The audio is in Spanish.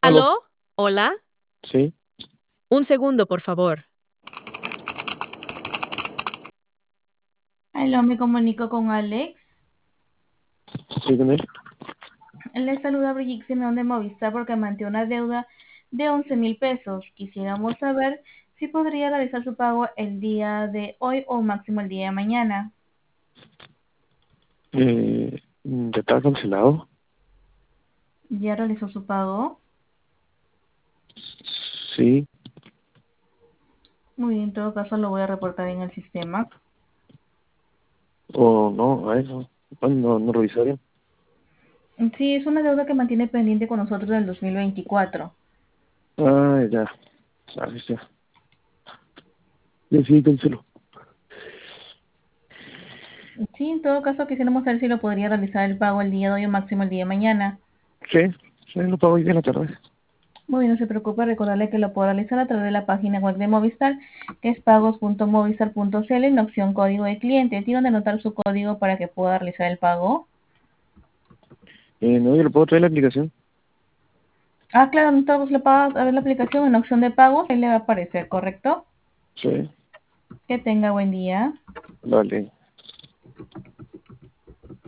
Aló, ¿Aló? Hola. sí, Un segundo, por favor. Aló, me comunico con Alex. sí, con él. Le saluda Brigitte Simeón de Movistar porque mantiene una deuda de 11.000 pesos. Quisiéramos saber si podría realizar su pago el día de hoy o máximo el día de mañana. Ya está cancelado. ¿Ya realizó su pago? Sí, Muy bien, en todo caso lo voy a reportar en el sistema. o no, a eso. No revisaría. Sí, es una deuda que mantiene pendiente con nosotros del 2024. Ah, ya, sabes, ya. Ya sí, cancelo. Sí, en todo caso quisiéramos saber si lo podría realizar el pago el día de hoy o máximo el día de mañana. Sí, sí, lo pago hoy de la tarde. Muy bien, no se preocupe, recordarle que lo puede realizar a través de la página web de Movistar, que es pagos.movistar.cl en la opción código de cliente. Tiene donde anotar su código para que pueda realizar el pago. No, yo lo puedo traer la aplicación. Ah, claro, entonces le va a ver la aplicación en la opción de pagos, ahí le va a aparecer, ¿correcto? Sí, Que tenga buen día. vale.